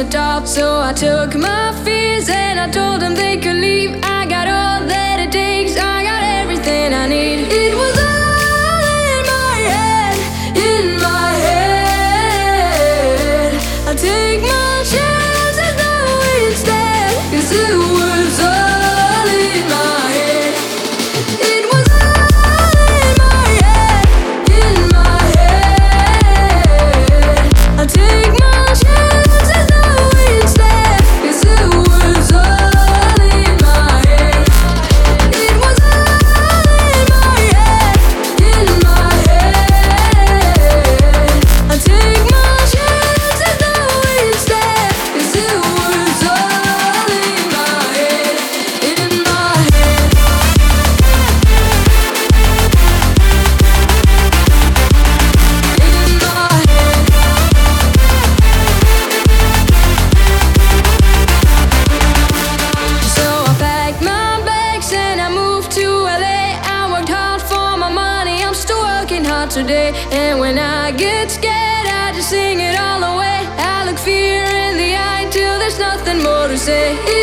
the top. So I took my fears and I told them they could leave. I got all that it takes, I got everything I need. It was all in my head, in my head. I take my chances though instead, 'cause it was all in my head. It was all in my head, in my head. I take my chances though instead, 'cause it was all in my head. It was all in my head, in my head. I take my chances though instead, 'cause it was all in my head, in my head. In my head. So I packed my bags and I moved to LA. I worked hard for my money, I'm still working hard today. And when I get scared, I just sing it all away. I look fear in the eye till there's nothing more to say.